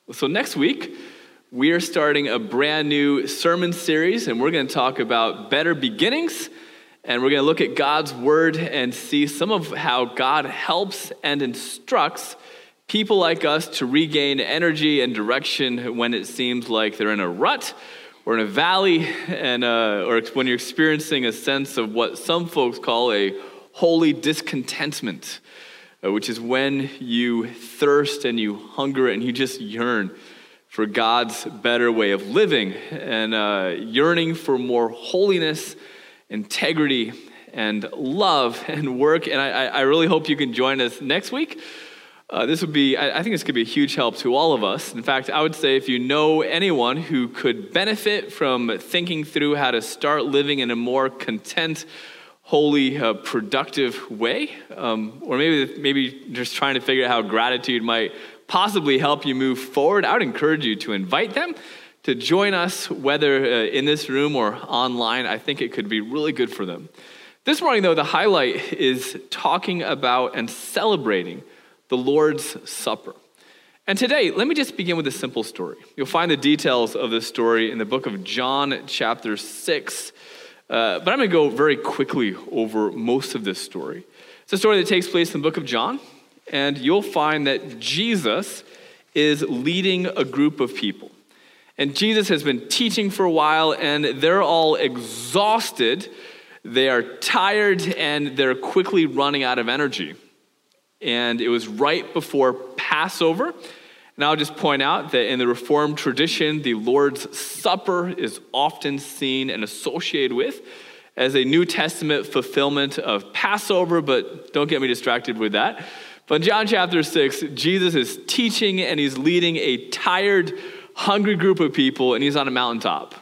So next week, we are starting a brand new sermon series, and we're going to talk about better beginnings, and we're going to look at God's word and see some of how God helps and instructs people like us to regain energy and direction when it seems like they're in a rut or in a valley, and or when you're experiencing a sense of what some folks call a holy discontentment, which is when you thirst and you hunger and you just yearn for God's better way of living, and yearning for more holiness, integrity, and love and work. And I really hope you can join us next week. This would be, I think this could be a huge help to all of us. In fact, I would say if you know anyone who could benefit from thinking through how to start living in a more content, holy, productive way, or maybe just trying to figure out how gratitude might possibly help you move forward, I would encourage you to invite them to join us, whether in this room or online. I think it could be really good for them. This morning, though, the highlight is talking about and celebrating the Lord's Supper. And today, let me just begin with a simple story. You'll find the details of this story in the book of John, chapter 6. But I'm going to go very quickly over most of this story. It's a story that takes place in the book of John, and you'll find that Jesus is leading a group of people. And Jesus has been teaching for a while, and they're all exhausted. They are tired, and they're quickly running out of energy. And it was right before Passover. And I'll just point out that in the Reformed tradition, the Lord's Supper is often seen and associated with as a New Testament fulfillment of Passover, but don't get me distracted with that. But in John chapter 6, Jesus is teaching and he's leading a tired, hungry group of people, and he's on a mountaintop.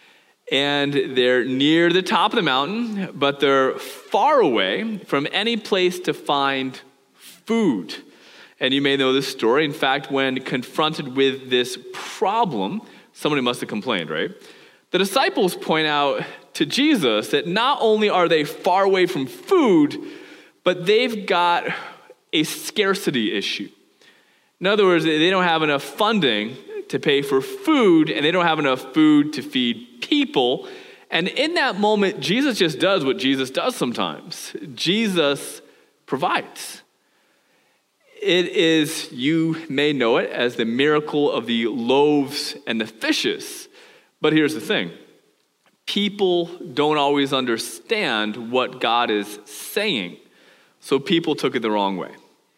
And they're near the top of the mountain, but they're far away from any place to find food. And you may know this story. In fact, when confronted with this problem, somebody must have complained, right? The disciples point out to Jesus that not only are they far away from food, but they've got a scarcity issue. In other words, they don't have enough funding to pay for food, and they don't have enough food to feed people. And in that moment, Jesus just does what Jesus does sometimes. Jesus provides. It is, you may know it as the miracle of the loaves and the fishes. But here's the thing. People don't always understand what God is saying. So people took it the wrong way.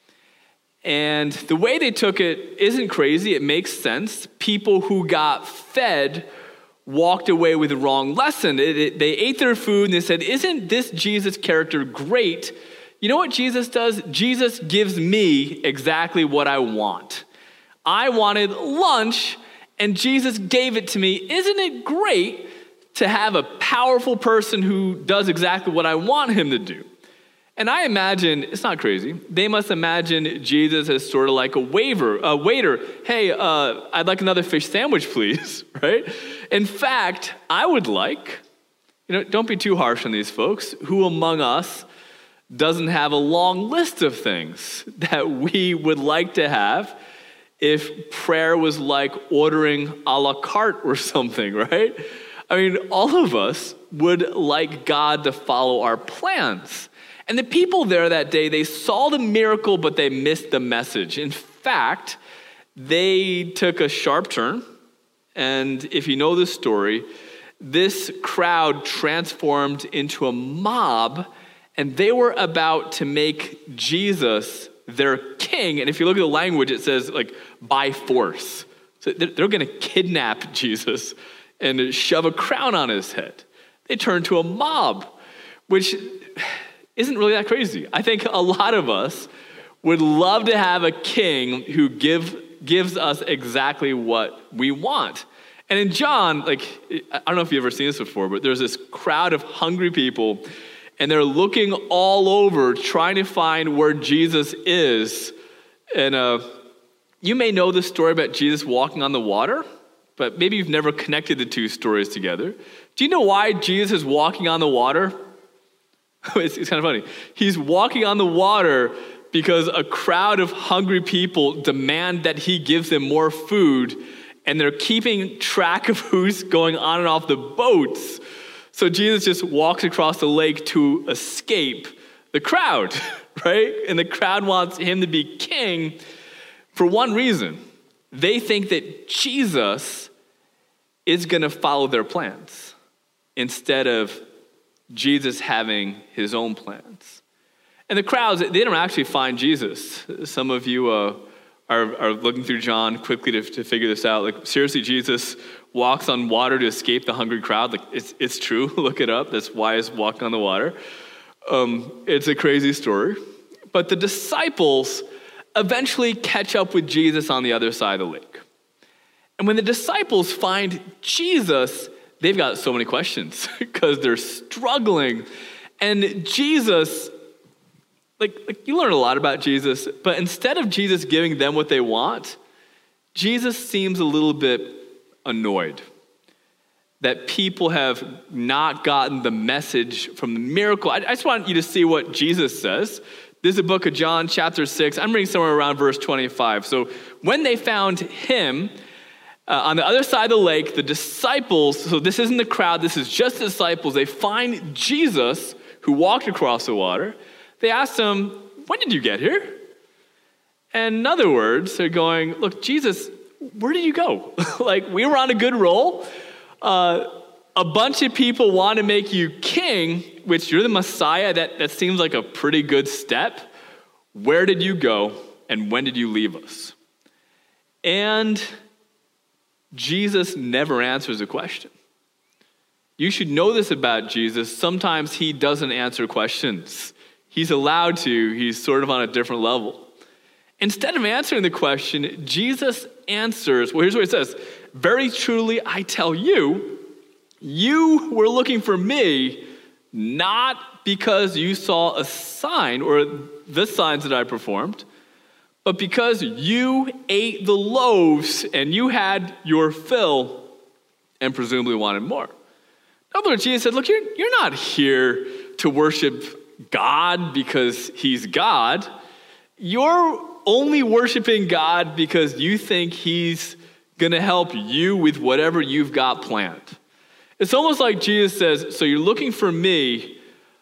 And the way they took it isn't crazy. It makes sense. People who got fed walked away with the wrong lesson. They ate their food and they said, "Isn't this Jesus character great? You know what Jesus does? Jesus gives me exactly what I want. I wanted lunch, and Jesus gave it to me. Isn't it great to have a powerful person who does exactly what I want him to do?" And I imagine, it's not crazy, they must imagine Jesus as sort of like a waiter. "Hey, I'd like another fish sandwich, please," right? In fact, I would like, don't be too harsh on these folks, who among us doesn't have a long list of things that we would like to have if prayer was like ordering a la carte or something, right? I mean, all of us would like God to follow our plans. And the people there that day, they saw the miracle, but they missed the message. In fact, they took a sharp turn. And if you know the story, this crowd transformed into a mob, and they were about to make Jesus their king. And if you look at the language, it says like by force. So they're going to kidnap Jesus and shove a crown on his head. They turned to a mob, which isn't really that crazy. I think a lot of us would love to have a king who gives us exactly what we want. And in John, I don't know if you've ever seen this before, but there's this crowd of hungry people, and they're looking all over trying to find where Jesus is. And you may know the story about Jesus walking on the water, but maybe you've never connected the two stories together. Do you know why Jesus is walking on the water? It's kind of funny. He's walking on the water because a crowd of hungry people demand that he gives them more food, and they're keeping track of who's going on and off the boats. So Jesus just walks across the lake to escape the crowd, right? And the crowd wants him to be king for one reason. They think that Jesus is going to follow their plans instead of Jesus having his own plans. And the crowds, they don't actually find Jesus. Some of you are looking through John quickly to figure this out. Like, seriously, Jesus walks on water to escape the hungry crowd? Like, it's true. Look it up. That's why he's walking on the water. It's a crazy story. But the disciples eventually catch up with Jesus on the other side of the lake. And when the disciples find Jesus, they've got so many questions because they're struggling. And Jesus, like you learn a lot about Jesus, but instead of Jesus giving them what they want, Jesus seems a little bit annoyed that people have not gotten the message from the miracle. I just want you to see what Jesus says. This is the book of John, chapter 6. I'm reading somewhere around verse 25. So when they found him on the other side of the lake, the disciples, so this isn't the crowd, this is just the disciples, they find Jesus who walked across the water. They asked him, when did you get here? And in other words, they're going, look, Jesus, where did you go? Like, we were on a good roll. A bunch of people want to make you king, which you're the Messiah. That seems like a pretty good step. Where did you go, and when did you leave us? And Jesus never answers a question. You should know this about Jesus. Sometimes he doesn't answer questions. He's allowed to. He's sort of on a different level. Instead of answering the question, Jesus answers, well, here's what it says. Very truly, I tell you, you were looking for me, not because you saw a sign or the signs that I performed, but because you ate the loaves and you had your fill and presumably wanted more. In other words, Jesus said, look, you're not here to worship God because he's God. You're only worshiping God because you think he's going to help you with whatever you've got planned. It's almost like Jesus says, so you're looking for me,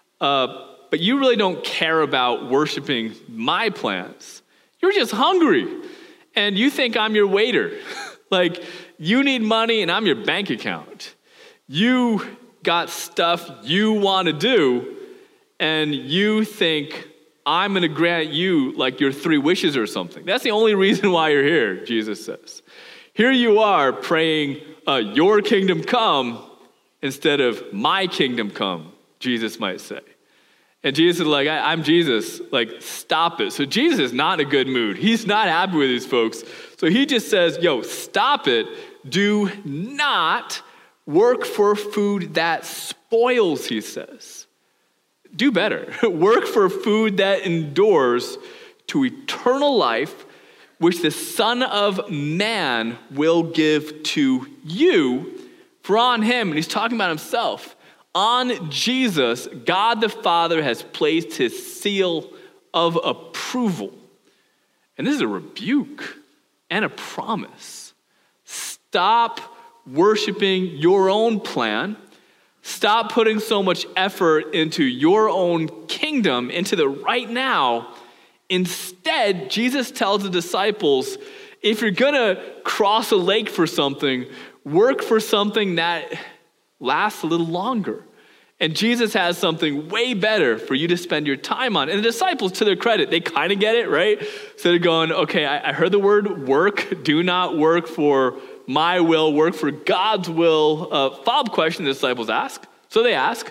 but you really don't care about worshiping my plans. You're just hungry, and you think I'm your waiter. Like, you need money, and I'm your bank account. You got stuff you want to do, and you think I'm going to grant you like your 3 wishes or something. That's the only reason why you're here, Jesus says. Here you are praying, your kingdom come instead of my kingdom come, Jesus might say. And Jesus is like, I'm Jesus, like, stop it. So Jesus is not in a good mood. He's not happy with these folks. So he just says, yo, stop it. Do not work for food that spoils, he says. Do better. Work for food that endures to eternal life, which the Son of Man will give to you. For on him, and he's talking about himself, on Jesus, God the Father has placed his seal of approval. And this is a rebuke and a promise. Stop worshiping your own plan. Stop putting so much effort into your own kingdom, into the right now. Instead, Jesus tells the disciples, if you're going to cross a lake for something, work for something that lasts a little longer. And Jesus has something way better for you to spend your time on. And the disciples, to their credit, they kind of get it, right? So they're going, okay, I heard the word work. Do not work for my will, work for God's will. Follow-up question the disciples ask. So they ask,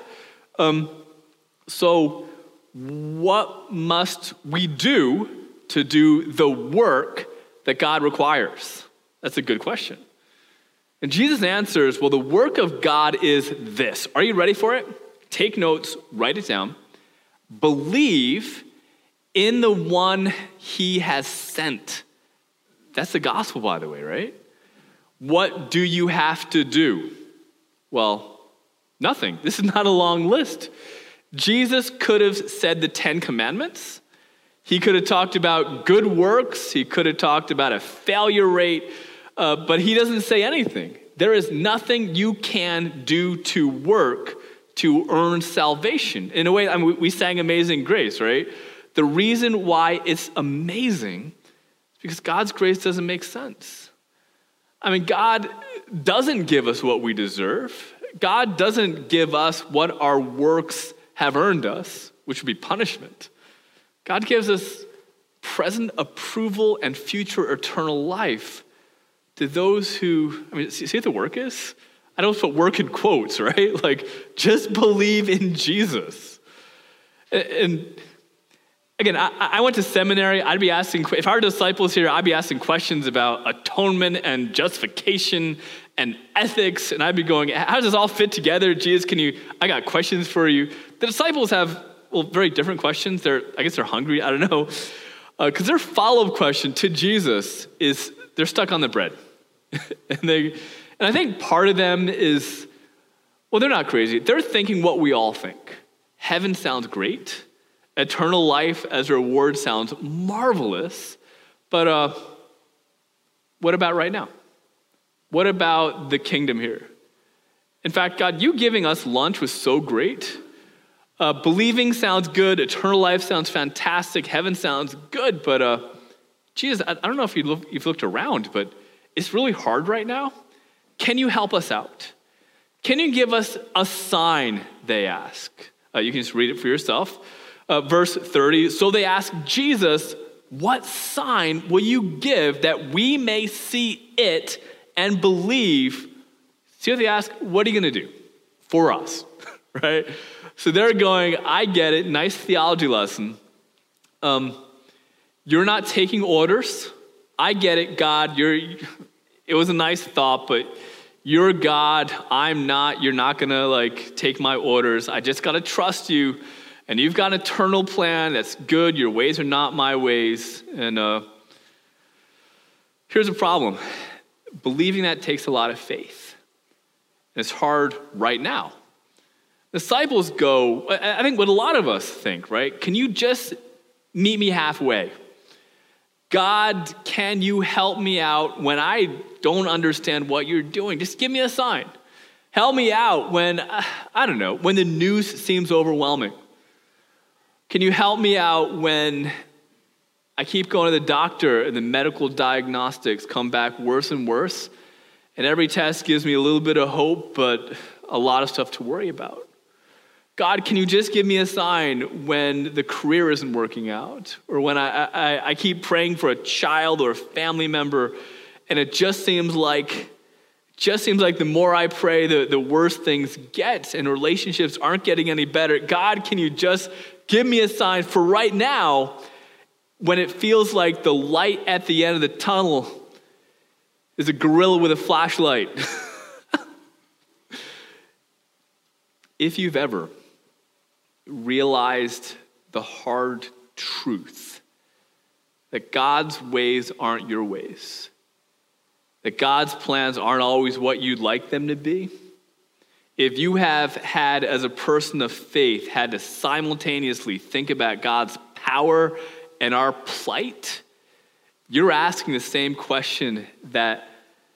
so what must we do to do the work that God requires? That's a good question. And Jesus answers, well, the work of God is this. Are you ready for it? Take notes, write it down. Believe in the one he has sent. That's the gospel, by the way, right? What do you have to do? Well, nothing. This is not a long list. Jesus could have said the 10 Commandments. He could have talked about good works. He could have talked about a failure rate, but he doesn't say anything. There is nothing you can do to work to earn salvation. In a way, I mean, we sang Amazing Grace, right? The reason why it's amazing is because God's grace doesn't make sense. I mean, God doesn't give us what we deserve. God doesn't give us what our works have earned us, which would be punishment. God gives us present approval and future eternal life to those who, I mean, see what the work is? I don't put work in quotes, right? Like, just believe in Jesus. And again, I went to seminary. I'd be asking, if our disciples here, I'd be asking questions about atonement and justification and ethics. And I'd be going, how does this all fit together? Jesus, I got questions for you. The disciples have, very different questions. I guess they're hungry. I don't know. Because their follow-up question to Jesus is, they're stuck on the bread. And I think part of them is, they're not crazy. They're thinking what we all think. Heaven sounds great. Eternal life as a reward sounds marvelous. But what about right now? What about the kingdom here? In fact, God, you giving us lunch was so great. Believing sounds good. Eternal life sounds fantastic. Heaven sounds good. But Jesus, I don't know if you've looked around, but it's really hard right now. Can you help us out? Can you give us a sign, they ask. You can just read it for yourself. Verse 30, so they ask Jesus, what sign will you give that we may see it and believe? See what they ask? What are you going to do for us? Right? So they're going, I get it. Nice theology lesson. You're not taking orders. I get it, God. It was a nice thought, but you're God. I'm not. You're not going to take my orders. I just got to trust you. And you've got an eternal plan that's good. Your ways are not my ways. And here's a problem. Believing that takes a lot of faith. And it's hard right now. Disciples go, I think what a lot of us think, right? Can you just meet me halfway? God, can you help me out when I don't understand what you're doing? Just give me a sign. Help me out when, when the news seems overwhelming. Can you help me out when I keep going to the doctor and the medical diagnostics come back worse and worse, and every test gives me a little bit of hope, but a lot of stuff to worry about? God, can you just give me a sign when the career isn't working out, or when I keep praying for a child or a family member, and it just seems like the more I pray, the worse things get, and relationships aren't getting any better. God, can you just give me a sign for right now when it feels like the light at the end of the tunnel is a gorilla with a flashlight? If you've ever realized the hard truth that God's ways aren't your ways, that God's plans aren't always what you'd like them to be, if you have had, as a person of faith, had to simultaneously think about God's power and our plight, you're asking the same question that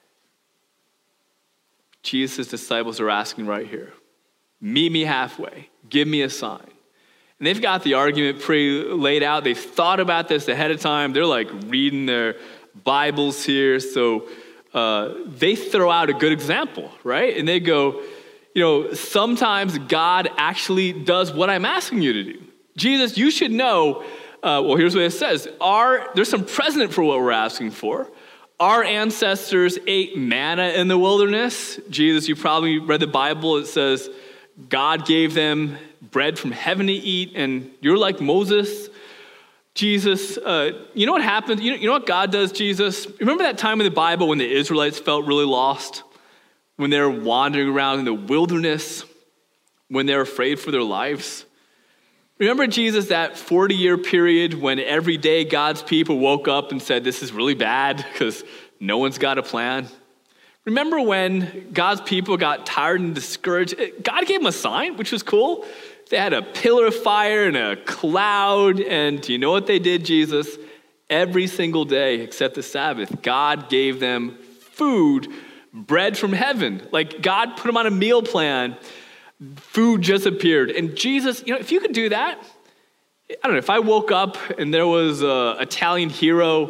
Jesus' disciples are asking right here. Meet me halfway. Give me a sign. And they've got the argument pretty laid out. They've thought about this ahead of time. They're reading their Bibles here. So they throw out a good example, right? And they go, sometimes God actually does what I'm asking you to do. Jesus, you should know, here's what it says. There's some precedent for what we're asking for. Our ancestors ate manna in the wilderness. Jesus, you probably read the Bible. It says God gave them bread from heaven to eat, and you're like Moses. Jesus, you know what happens? You know what God does, Jesus? Remember that time in the Bible when the Israelites felt really lost? When they were wandering around in the wilderness? When they were afraid for their lives? Remember, Jesus, that 40-year period when every day God's people woke up and said, this is really bad because no one's got a plan? Remember when God's people got tired and discouraged? God gave them a sign, which was cool. They had a pillar of fire and a cloud. And do you know what they did, Jesus? Every single day except the Sabbath, God gave them food, bread from heaven. Like God put them on a meal plan. Food just appeared. And Jesus, if you could do that, I don't know, if I woke up and there was an Italian hero,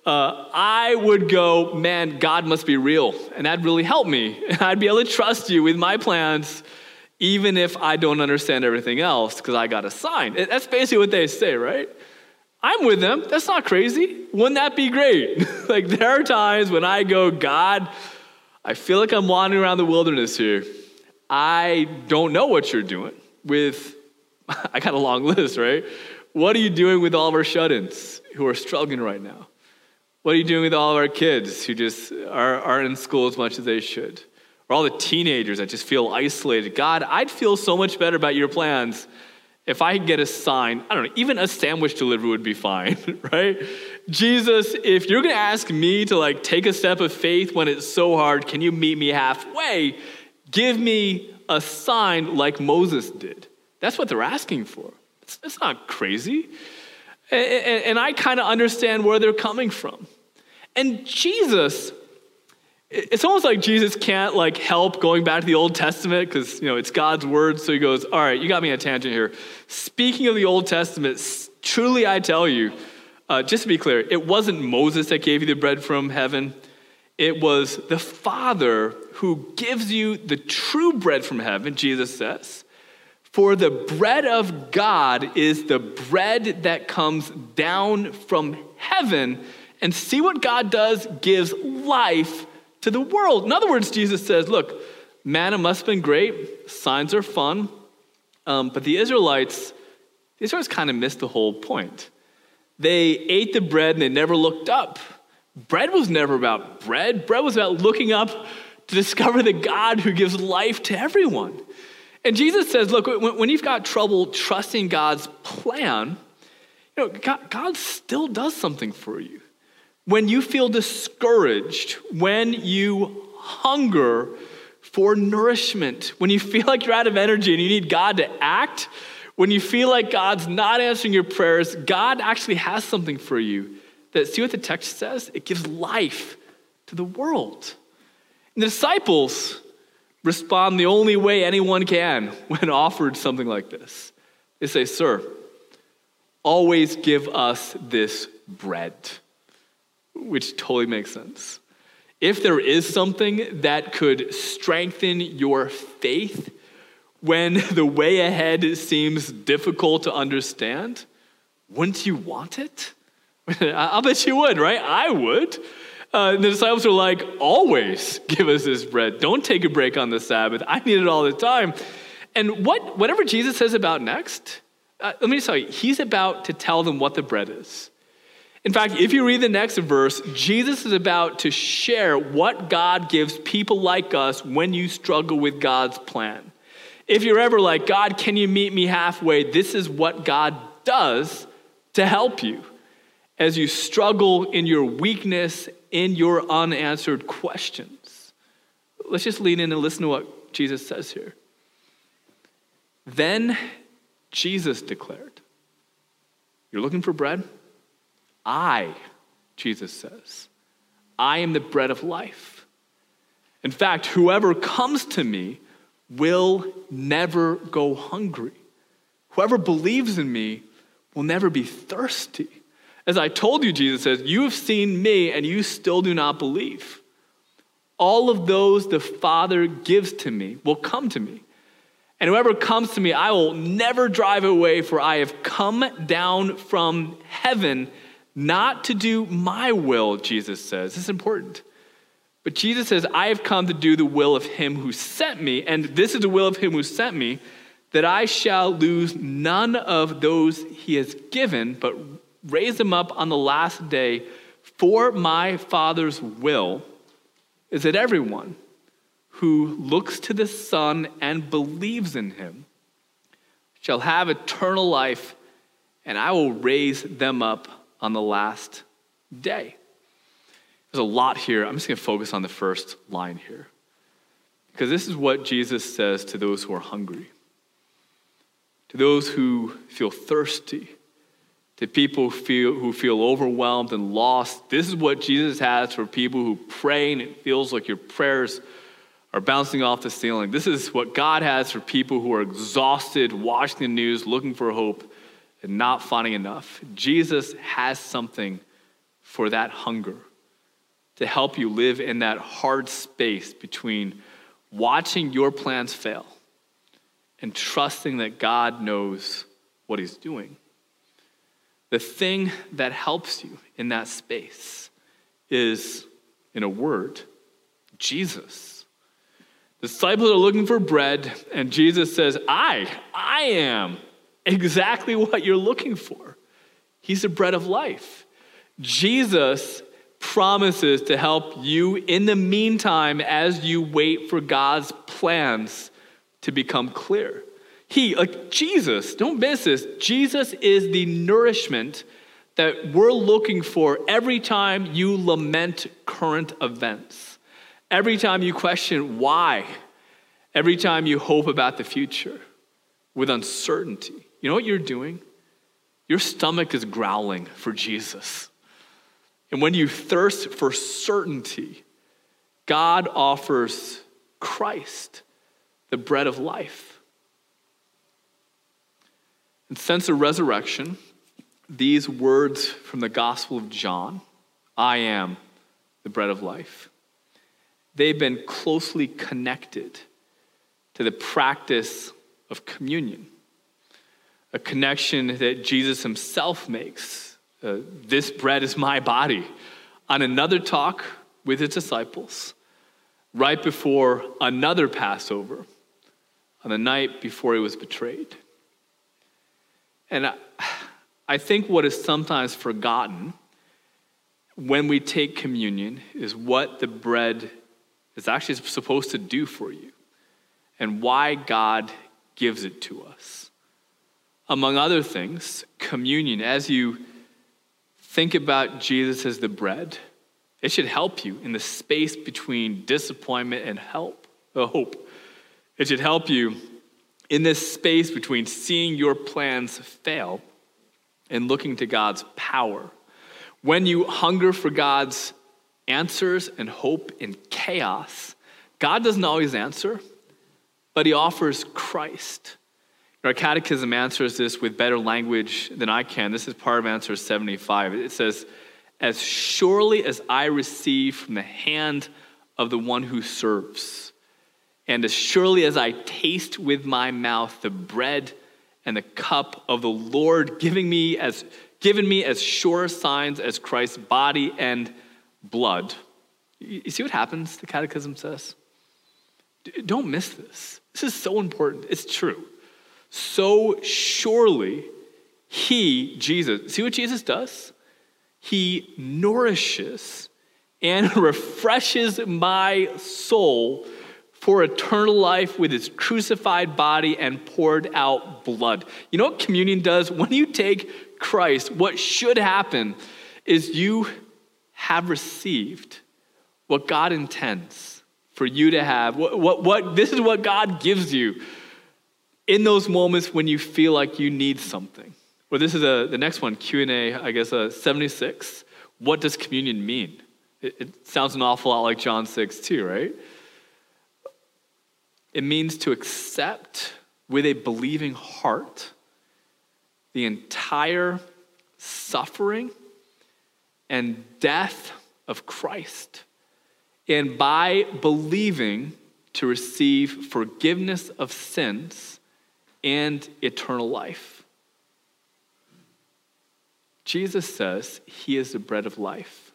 I would go, man, God must be real. And that'd really help me. And I'd be able to trust you with my plans, even if I don't understand everything else, because I got a sign. That's basically what they say, right? I'm with them. That's not crazy. Wouldn't that be great? Like there are times when I go, God, I feel like I'm wandering around the wilderness here. I don't know what you're doing with, I got a long list, right? What are you doing with all of our shut-ins who are struggling right now? What are you doing with all of our kids who just aren't in school as much as they should? Or all the teenagers that just feel isolated? God, I'd feel so much better about your plans if I could get a sign. I don't know, even a sandwich delivery would be fine, right? Jesus, if you're going to ask me to take a step of faith when it's so hard, can you meet me halfway? Give me a sign like Moses did. That's what they're asking for. It's not crazy. And I kind of understand where they're coming from. And Jesus, it's almost like Jesus can't help going back to the Old Testament because, it's God's word. So he goes, all right, you got me on a tangent here. Speaking of the Old Testament, truly I tell you, just to be clear, it wasn't Moses that gave you the bread from heaven. It was the Father who gives you the true bread from heaven, Jesus says. For the bread of God is the bread that comes down from heaven. And see what God does? Gives life to the world. In other words, Jesus says, look, manna must have been great. Signs are fun. But the Israelites kind of missed the whole point. They ate the bread and they never looked up. Bread was never about bread. Bread was about looking up to discover the God who gives life to everyone. And Jesus says, look, when you've got trouble trusting God's plan, God still does something for you. When you feel discouraged, when you hunger for nourishment, when you feel like you're out of energy and you need God to act, when you feel like God's not answering your prayers, God actually has something for you. See what the text says? It gives life to the world. And the disciples respond the only way anyone can when offered something like this. They say, sir, always give us this bread, which totally makes sense. If there is something that could strengthen your faith when the way ahead seems difficult to understand, wouldn't you want it? I'll bet you would, right? I would. The disciples were like, always give us this bread. Don't take a break on the Sabbath. I need it all the time. And whatever Jesus says about next, let me just tell you, he's about to tell them what the bread is. In fact, if you read the next verse, Jesus is about to share what God gives people like us when you struggle with God's plan. If you're ever like, God, can you meet me halfway? This is what God does to help you as you struggle in your weakness, in your unanswered questions. Let's just lean in and listen to what Jesus says here. Then Jesus declared, you're looking for bread? Jesus says, I am the bread of life. In fact, whoever comes to me will never go hungry. Whoever believes in me will never be thirsty. As I told you, Jesus says, you have seen me and you still do not believe. All of those the Father gives to me will come to me. And whoever comes to me, I will never drive away, for I have come down from heaven not to do my will, Jesus says. This is important. But Jesus says, I have come to do the will of him who sent me, and this is the will of him who sent me, that I shall lose none of those he has given, but raise them up on the last day. For my Father's will is that everyone who looks to the Son and believes in him shall have eternal life, and I will raise them up on the last day. There's a lot here. I'm just going to focus on the first line here, because this is what Jesus says to those who are hungry. to those who feel thirsty, to people who feel overwhelmed and lost. This is what Jesus has for people who pray and it feels like your prayers are bouncing off the ceiling. This is what God has for people who are exhausted, watching the news, looking for hope, and not finding enough. Jesus has something for that hunger to help you live in that hard space between watching your plans fail and trusting that God knows what he's doing. The thing that helps you in that space is, in a word, Jesus. The disciples are looking for bread, and Jesus says, I am exactly what you're looking for. He's the bread of life. Jesus promises to help you in the meantime as you wait for God's plans to become clear. Jesus, don't miss this, Jesus is the nourishment that we're looking for every time you lament current events, every time you question why, every time you hope about the future with uncertainty. You know what you're doing? Your stomach is growling for Jesus. And when you thirst for certainty, God offers Christ, the bread of life. And since the resurrection, these words from the Gospel of John, I am the bread of life, they've been closely connected to the practice of communion, a connection that Jesus himself makes. This bread is my body, on another talk with his disciples, right before another Passover, on the night before he was betrayed. And I think what is sometimes forgotten when we take communion is what the bread is actually supposed to do for you and why God gives it to us. Among other things, communion, as you think about Jesus as the bread, it should help you in the space between disappointment and hope. It should help you in this space between seeing your plans fail and looking to God's power. When you hunger for God's answers and hope in chaos, God doesn't always answer, but he offers Christ. Our catechism answers this with better language than I can. This is part of answer 75. It says, as surely as I receive from the hand of the one who serves, and as surely as I taste with my mouth the bread and the cup of the Lord given me as sure signs as Christ's body and blood. You see what happens, the catechism says? Don't miss this. This is so important. It's true. So surely Jesus, see what Jesus does? He nourishes and refreshes my soul for eternal life with his crucified body and poured out blood. You know what communion does? When you take Christ, what should happen is you have received what God intends for you to have. This is what God gives you in those moments when you feel like you need something. Well, this is the next one, Q&A, I guess, 76. What does communion mean? It sounds an awful lot like John 6 too, right? It means to accept with a believing heart the entire suffering and death of Christ, and by believing to receive forgiveness of sins and eternal life. Jesus says he is the bread of life.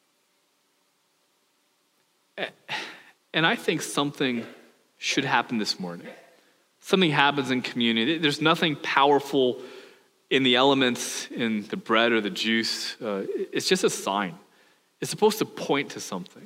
And I think something should happen this morning. Something happens in communion. There's nothing powerful in the elements, in the bread or the juice. It's just a sign. It's supposed to point to something.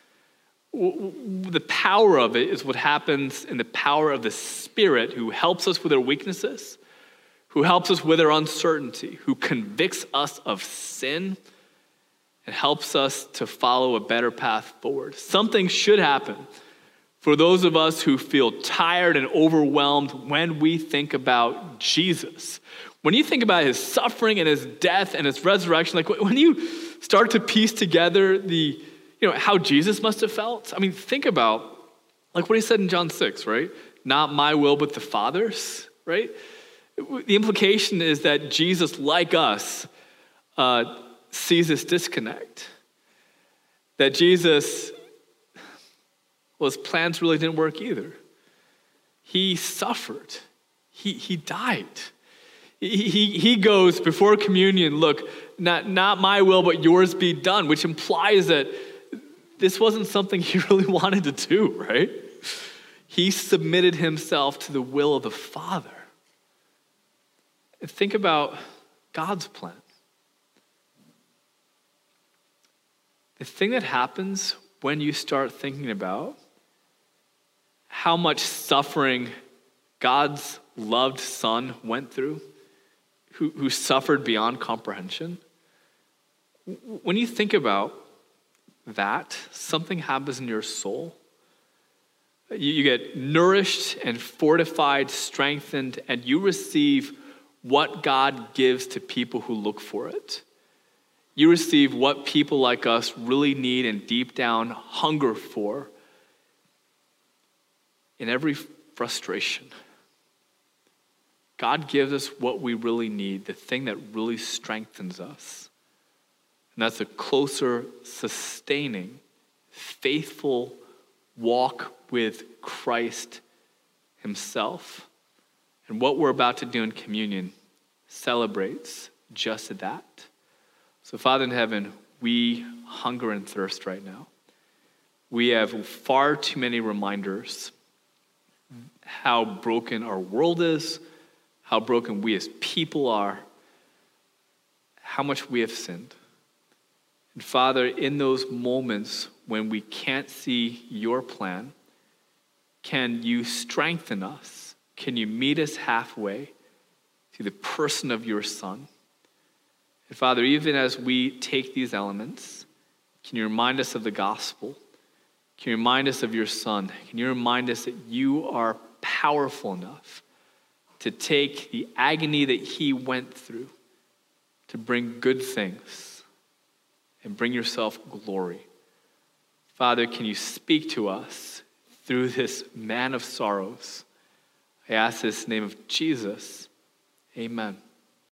The power of it is what happens in the power of the Spirit, who helps us with our weaknesses, who helps us with our uncertainty, who convicts us of sin and helps us to follow a better path forward. Something should happen For those of us who feel tired and overwhelmed when we think about Jesus, when you think about his suffering and his death and his resurrection, like when you start to piece together how Jesus must have felt, I mean, think about like what he said in John 6, right? Not my will, but the Father's, right? The implication is that Jesus, like us, sees this disconnect. That Jesus, well, his plans really didn't work either. He suffered. He died. He goes before communion, look, not my will, but yours be done, which implies that this wasn't something he really wanted to do, right? He submitted himself to the will of the Father. And think about God's plan. The thing that happens when you start thinking about how much suffering God's loved Son went through, who suffered beyond comprehension, when you think about that, something happens in your soul. You get nourished and fortified, strengthened, and you receive what God gives to people who look for it. You receive what people like us really need and deep down hunger for in every frustration. God gives us what we really need, the thing that really strengthens us. And that's a closer, sustaining, faithful walk with Christ himself. And what we're about to do in communion celebrates just that. So Father in heaven, we hunger and thirst right now. We have far too many reminders how broken our world is, how broken we as people are, how much we have sinned. And Father, in those moments when we can't see your plan, can you strengthen us? Can you meet us halfway through the person of your Son? And Father, even as we take these elements, can you remind us of the gospel? Can you remind us of your Son? Can you remind us that you are powerful enough to take the agony that he went through to bring good things and bring yourself glory? Father, can you speak to us through this man of sorrows? I ask this in the name of Jesus. Amen.